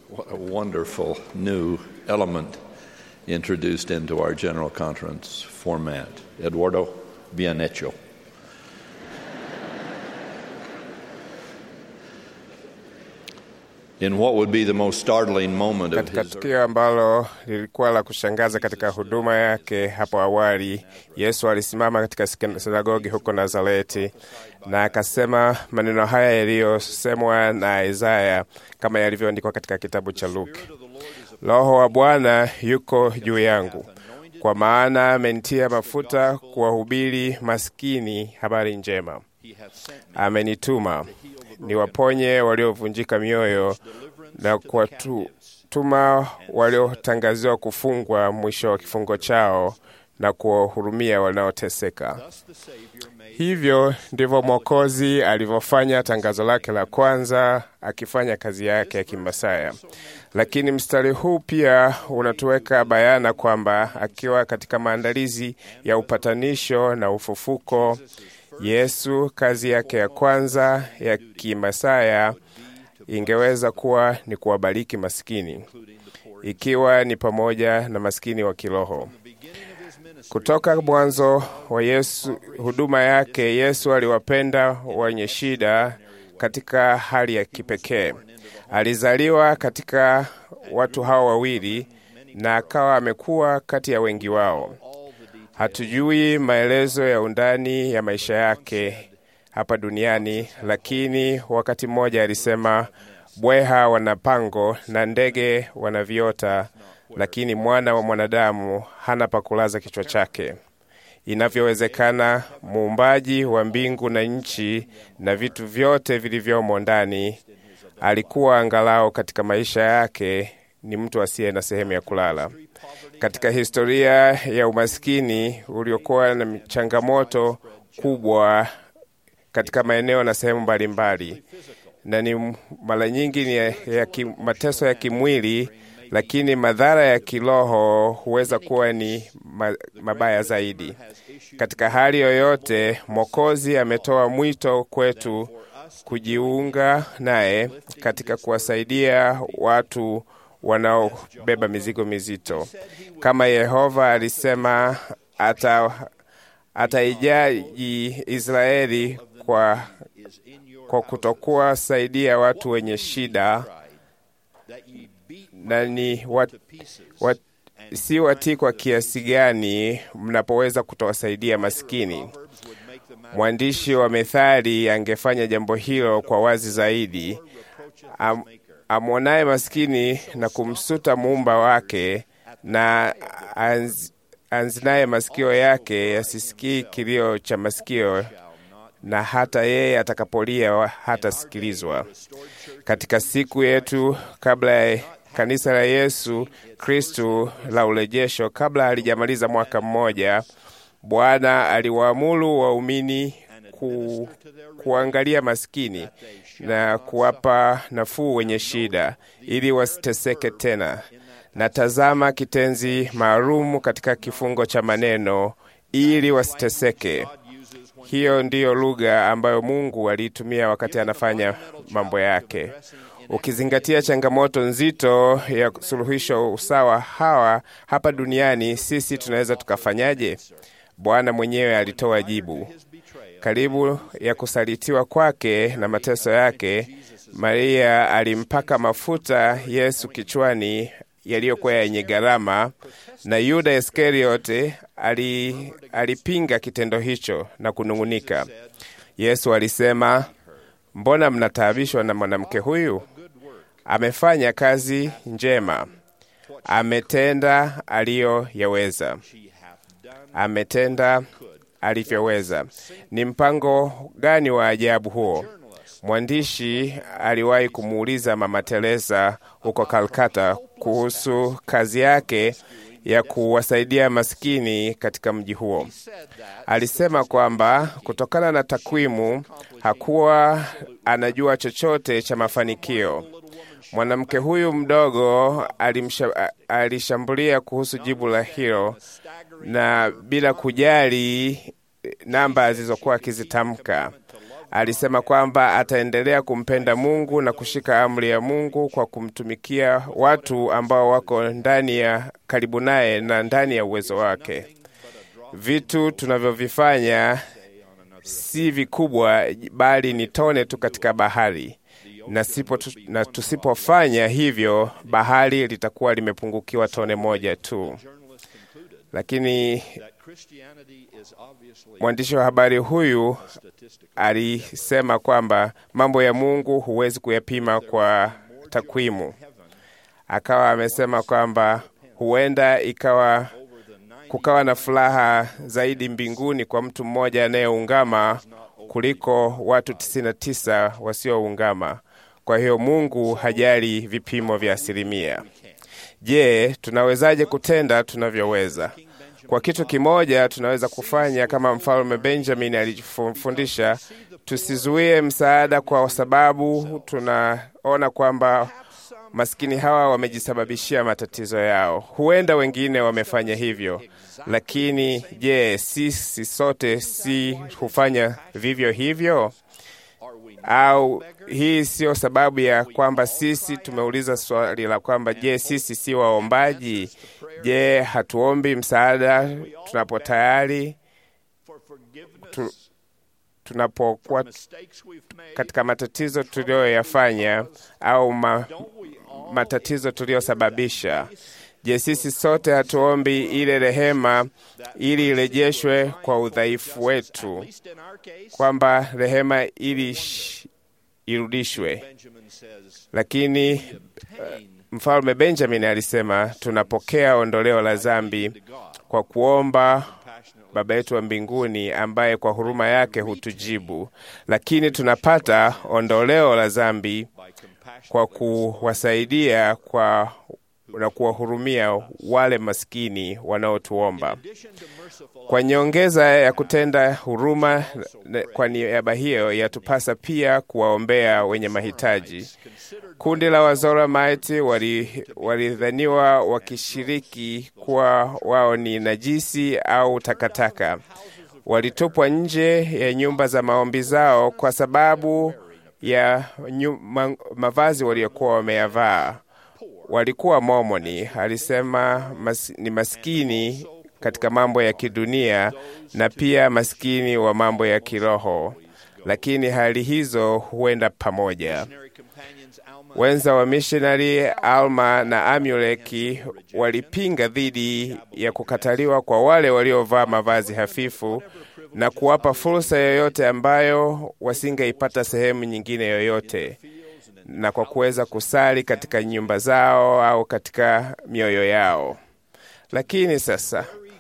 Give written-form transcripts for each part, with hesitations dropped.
What a wonderful new element introduced into our General Conference format. Eduardo, bien hecho. In what would be the most startling moment of Katika his tukio ambalo lilikuwa la kushangaza katika huduma yake hapo awali, Yesu alisimama katika sinagogi huko Nazareti na akasema maneno haya yaliyosemwa na Isaya kama yalivyoandikwa katika kitabu cha Luka. Roho wa Bwana yuko juu yangu, kwa maana amenitia mafuta kuwahubiri maskini habari njema. Amenituma niwaponye waliovunjika mioyo na kuwatuma waliotangaziwa kufungwa mwisho wa kifungo chao na kuwahurumia wanaoteseka. Hivyo ndivyo Mwokozi alivyofanya tangazo lake la kwanza, akifanya kazi yake ya kimasaya. Lakini mstari huu pia unatuweka bayana kwamba akiwa katika maandalizi ya upatanisho na ufufuko, Yesu kazi yake ya kwanza ya kimasaya ingeweza kuwa ni kuwabariki maskini, ikiwa ni pamoja na maskini wa kiroho. Kutoka mwanzo wa huduma yake, Yesu aliwapenda wenye shida katika hali ya kipekee. Alizaliwa katika watu hao wawili na akawa amekuwa kati ya wengi wao. Hatujui maelezo ya undani ya maisha yake hapa duniani, lakini wakati mmoja alisema, bweha wana pango na ndege wana viota, lakini mwana wa mwanadamu hana pa kulaza kichwa chake. Inavyowezekana, muumbaji wa mbingu na nchi na vitu vyote vilivyomo ndani alikuwa angalau katika maisha yake ni mtu asiye na sehemu ya kulala. Katika historia ya umaskini uliokuwa na changamoto kubwa katika maeneo na sehemu mbalimbali, na ni mara nyingi ni mateso ya kimwili, lakini madhara ya kiroho huweza kuwa ni mabaya zaidi. Katika hali yoyote, Mwokozi ametoa mwito kwetu kujiunga naye katika kuwasaidia watu wanaobeba mizigo mizito. Kama Yehova alisema ataijaji Israeli kwa kutokuwa saidia watu wenye shida, na ni si watii kwa kiasi gani mnapoweza kutowasaidia maskini. Mwandishi wa Methali angefanya jambo hilo kwa wazi zaidi. Amwonaye maskini na kumsuta muumba wake, na anzinaye masikio yake yasisikii kilio cha masikio, na hata yeye atakapolia hatasikilizwa. Katika siku yetu kabla ya kanisa la Yesu Kristo la urejesho, kabla halijamaliza mwaka mmoja, Bwana aliwaamuru waumini kuangalia maskini na kuwapa nafuu wenye shida ili wasiteseke tena. Na tazama kitenzi maalum katika kifungo cha maneno, ili wasiteseke. Hiyo ndiyo lugha ambayo Mungu aliitumia wakati anafanya mambo yake. Ukizingatia changamoto nzito ya suluhisho usawa hapa duniani, sisi tunaweza tukafanyaje? Bwana mwenyewe alitoa jibu. Karibu ya kusalitiwa kwake na mateso yake, Maria alimpaka mafuta Yesu kichwani yaliyokuwa yenye gharama, na Yuda Iskariote alipinga kitendo hicho na kunung'unika. Yesu alisema, mbona mnataabishwa na mwanamke huyu? Amefanya kazi njema. Ametenda aliyoyaweza. Ametenda alivyoweza. Ni mpango gani wa ajabu huo? Mwandishi aliwahi kumuuliza Mama Teresa huko Calcutta kuhusu kazi yake ya kuwasaidia maskini katika mji huo. Alisema kwamba kutokana na takwimu hakuwa anajua chochote cha mafanikio. Mwanamke huyu mdogo alishambulia kuhusu jibu la hilo, na bila kujali namba zilizokuwa akizitamka, alisema kwamba ataendelea kumpenda Mungu na kushika amri ya Mungu kwa kumtumikia watu ambao wako ndani ya karibu naye na ndani ya uwezo wake. Vitu tunavyovifanya si vikubwa, bali ni tone tu katika bahari, na tusipofanya hivyo, bahari litakuwa limepungukiwa tone moja tu. Lakini mwandishi wa habari huyu alisema kwamba mambo ya Mungu huwezi kuyapima kwa takwimu. Akawa amesema kwamba huenda kukawa na furaha zaidi mbinguni kwa mtu mmoja anayeungama kuliko watu 99 wasioungama. Kwa hiyo Mungu hajali vipimo vya asilimia. Je, tunawezaje kutenda tunavyoweza? Kwa kitu kimoja tunaweza kufanya kama Mfalme Benjamin alifundisha, tusizuie msaada kwa sababu tunaona kwamba maskini hawa wamejisababishia matatizo yao. Huenda wengine wamefanya hivyo, lakini je, sisi sote si hufanya vivyo hivyo? Au hii sio sababu ya kwamba sisi tumeuliza swali la kwamba je, sisi si waombaji? Je, hatuombi msaada tunapo tayari tunapokuwa katika matatizo tuliyoyafanya au matatizo tuliyosababisha? Je, sisi sote hatuombi ile rehema ili irejeshwe kwa udhaifu wetu, kwamba rehema ili irudishwe? Lakini Mfalme Benjamin alisema tunapokea ondoleo la dhambi kwa kuomba Baba yetu wa mbinguni ambaye kwa huruma yake hutujibu, lakini tunapata ondoleo la dhambi kwa kuwasaidia na kuwahurumia wale maskini wanaotuomba. Kwa nyongeza ya kutenda huruma kwa niaba hiyo, yatupasa pia kuwaombea wenye mahitaji. Kundi la Wazoramite walidhaniwa wakishiriki kuwa wao ni najisi au takataka. Walitupwa nje ya nyumba za maombi zao kwa sababu ya mavazi waliokuwa wameyavaa. Walikuwa Mormoni, alisema ni maskini katika mambo ya kidunia na pia maskini wa mambo ya kiroho, lakini hali hizo huenda pamoja. Wenza wa missionary Alma na Amuleki walipinga dhidi ya kukataliwa kwa wale waliovaa mavazi hafifu na kuwapa fursa yoyote ambayo wasingeipata sehemu nyingine yoyote, na kwa kuweza kusali katika nyumba zao au katika mioyo yao. Lakini sasa,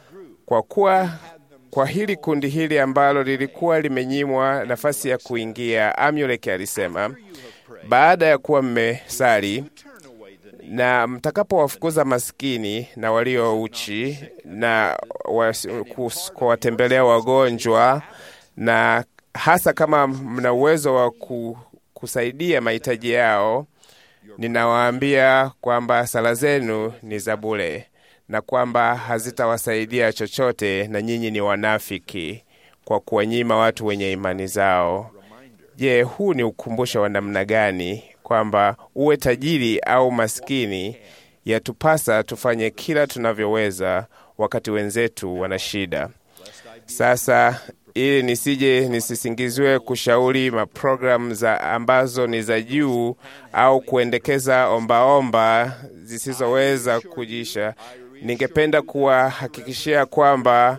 kwa hili kundi hili ambalo lilikuwa limenyimwa nafasi ya kuingia, Amuleki alisema, baada ya kuwa mmesali na mtakapowafukuza maskini na walio uchi na kuwatembelea wagonjwa, na hasa kama mna uwezo wa kusaidia mahitaji yao, ninawaambia kwamba sala zenu ni za bure na kwamba hazitawasaidia chochote, na nyinyi ni wanafiki kwa kuwanyima watu wenye imani zao. Je, huu ni ukumbusho wa namna gani kwamba uwe tajiri au maskini, yatupasa tufanye kila tunavyoweza wakati wenzetu wana shida. Sasa ili nisisingizwe kushauri maprogramu ambazo ni za juu au kuendekeza ombaomba zisizoweza kujisha, ningependa kuwahakikishia kwamba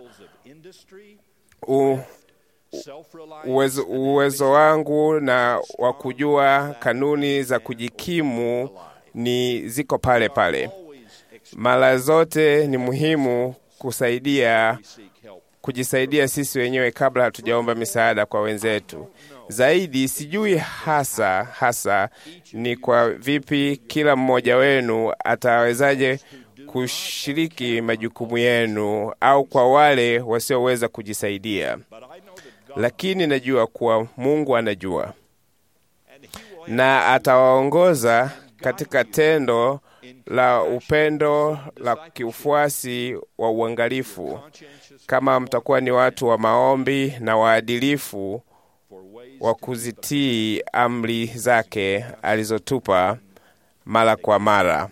uwezo wangu na wa kujua kanuni za kujikimu ziko pale pale. Mara zote ni muhimu kujisaidia sisi wenyewe kabla hatujaomba misaada kwa wenzetu. Zaidi, sijui hasa ni kwa vipi kila mmoja wenu atawezaje kushiriki majukumu yenu au kwa wale wasioweza kujisaidia. Lakini najua kuwa Mungu anajua, na atawaongoza katika tendo la upendo la kiufuasi wa uangalifu, kama mtakuwa ni watu wa maombi na waadilifu wa kuzitii amri zake alizotupa mara kwa mara.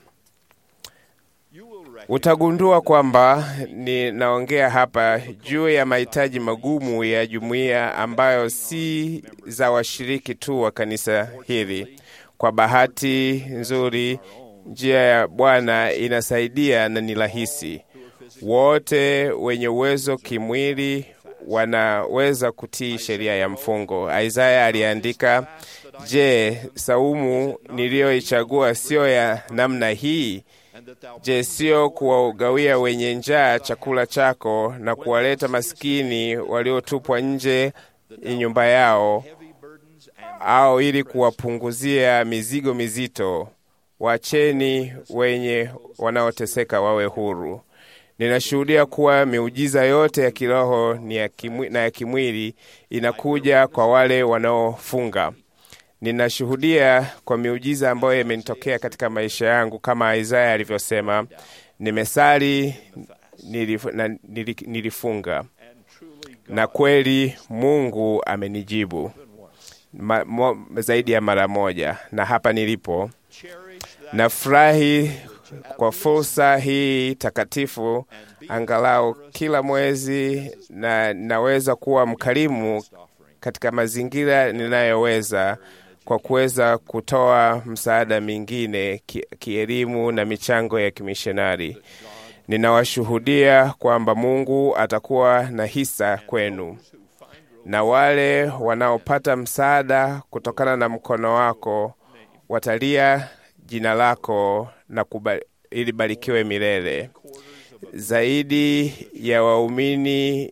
Utagundua kwamba ninaongea hapa juu ya mahitaji magumu ya jumuiya ambayo si za washiriki tu wa kanisa hili. Kwa bahati nzuri, njia ya Bwana inasaidia na ni rahisi. Wote wenye uwezo kimwili wanaweza kutii sheria ya mfungo. Isaya aliandika, "Je, saumu niliyoichagua sio ya namna hii? Je, sio kuwagawia wenye njaa chakula chako na kuwaleta maskini waliotupwa nje nyumba yao, au ili kuwapunguzia mizigo mizito? Wacheni wenye wanaoteseka wawe huru." Ninashuhudia kuwa miujiza yote ya kiroho na ya kimwili inakuja kwa wale wanaofunga. Ninashuhudia kwa miujiza ambayo imenitokea katika maisha yangu, kama Isaya alivyosema, nimesali, nilifunga, na kweli Mungu amenijibu zaidi ya mara moja. Na hapa nilipo, nafurahi kwa fursa hii takatifu. Angalau kila mwezi na naweza kuwa mkarimu katika mazingira ninayoweza, kwa kuweza kutoa msaada mingine kielimu na michango ya kimishonari. Ninawashuhudia kwamba Mungu atakuwa na hisa kwenu, na wale wanaopata msaada kutokana na mkono wako watalia jina lako na ili barikiwe milele. Zaidi ya waumini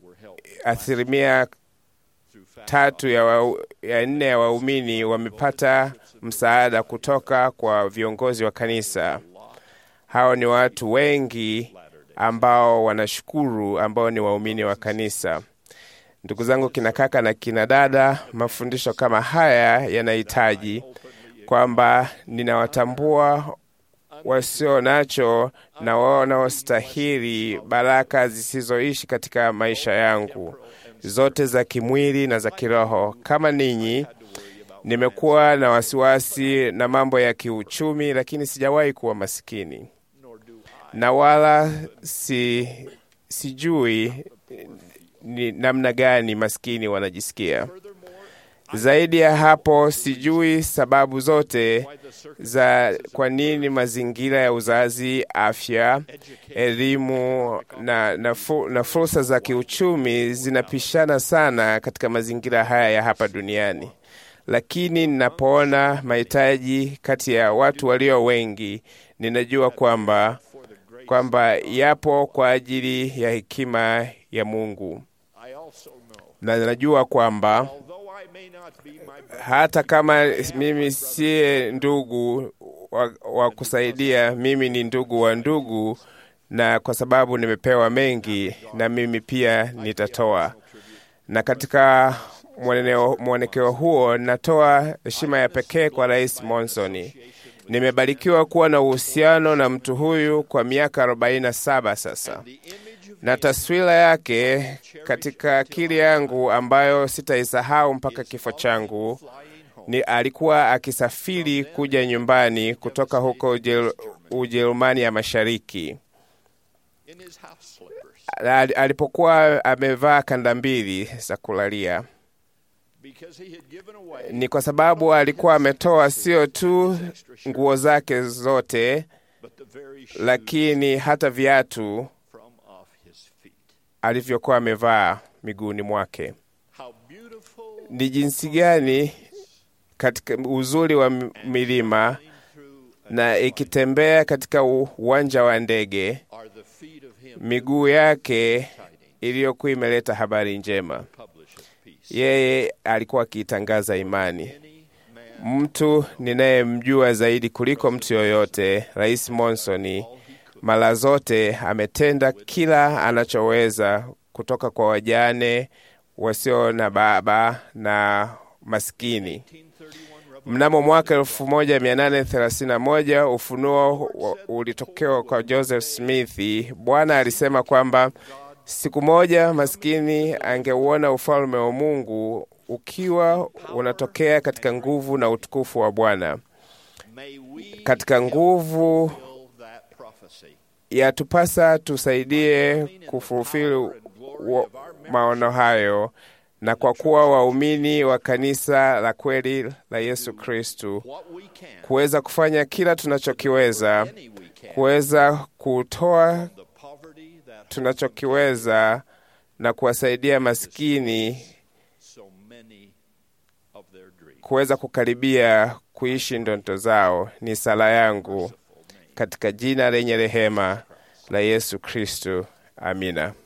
3/4 ya waumini wamepata msaada kutoka kwa viongozi wa kanisa. Hao ni watu wengi ambao wanashukuru, ambao ni waumini wa kanisa. Ndugu zangu kina kaka na kina dada, mafundisho kama haya yanahitaji kwamba ninawatambua wasio nacho na wanaostahili baraka zisizoishi katika maisha yangu, zote za kimwili na za kiroho. Kama ninyi, nimekuwa na wasiwasi na mambo ya kiuchumi, lakini sijawahi kuwa masikini, na wala sijui ni namna gani maskini wanajisikia. Zaidi ya hapo, sijui sababu zote za kwa nini mazingira ya uzazi, afya, elimu na fursa za kiuchumi zinapishana sana katika mazingira haya ya hapa duniani. Lakini ninapoona mahitaji kati ya watu walio wengi, ninajua kwamba yapo kwa ajili ya hekima ya Mungu. Na ninajua kwamba hata kama mimi siye ndugu wa kusaidia, mimi ni ndugu wa ndugu, na kwa sababu nimepewa mengi, na mimi pia nitatoa. Na katika mwonekeo huo, natoa heshima ya pekee kwa Rais Monson. Nimebarikiwa kuwa na uhusiano na mtu huyu kwa miaka 47 sasa, na taswira yake katika akili yangu ambayo sitaisahau mpaka kifo changu ni alikuwa akisafiri kuja nyumbani kutoka huko Ujerumani ya Mashariki. Alipokuwa amevaa kanda mbili za kulalia, ni kwa sababu alikuwa ametoa sio tu nguo zake zote, lakini hata viatu alivyokuwa amevaa miguuni mwake. Ni jinsi gani katika uzuri wa milima na ikitembea katika uwanja wa ndege, miguu yake iliyokuwa imeleta habari njema. Yeye alikuwa akitangaza imani. Mtu ninayemjua zaidi kuliko mtu yoyote, Rais Monson, mara zote ametenda kila anachoweza kutoka kwa wajane, wasio na baba na maskini. Mnamo mwaka 1831 ufunuo ulitokea kwa Joseph Smith. Bwana alisema kwamba siku moja maskini angeuona ufalme wa Mungu ukiwa unatokea katika nguvu na utukufu wa Bwana. Katika nguvu yatupasa tusaidie kufulfili maono hayo, na kwa kuwa waumini wa kanisa la kweli la Yesu Kristu, kuweza kufanya kila tunachokiweza, kuweza kutoa tunachokiweza na kuwasaidia maskini kuweza kukaribia kuishi ndoto zao. Ni sala yangu katika jina lenye rehema la Yesu Kristo. Amina.